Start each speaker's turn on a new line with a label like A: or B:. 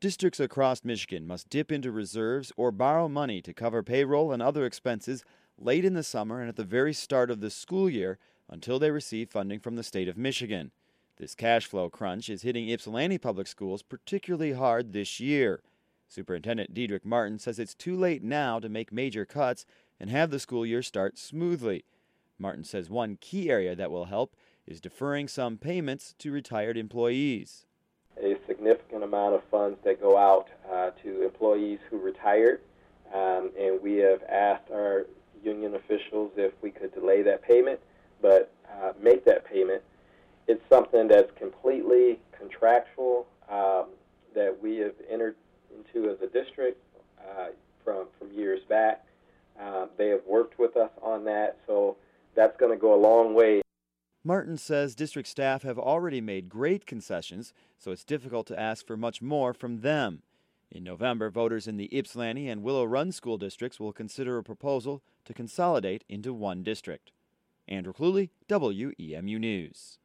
A: Districts across Michigan must dip into reserves or borrow money to cover payroll and other expenses late in the summer and at the very start of the school year until they receive funding from the state of Michigan. This cash flow crunch is hitting Ypsilanti Public Schools particularly hard this year. Superintendent Diedrich Martin says it's too late now to make major cuts and have the school year start smoothly. Martin says one key area that will help is deferring some payments to retired employees.
B: A significant amount of funds that go out to employees who retired, and we have asked our union officials if we could delay that payment, but make that payment. It's something that's completely contractual that we have entered into as a district from years back. They have worked with us on that, so that's going to go a long way.
A: Martin says district staff have already made great concessions, so it's difficult to ask for much more from them. In November, voters in the Ypsilanti and Willow Run school districts will consider a proposal to consolidate into one district. Andrew Cluley, WEMU News.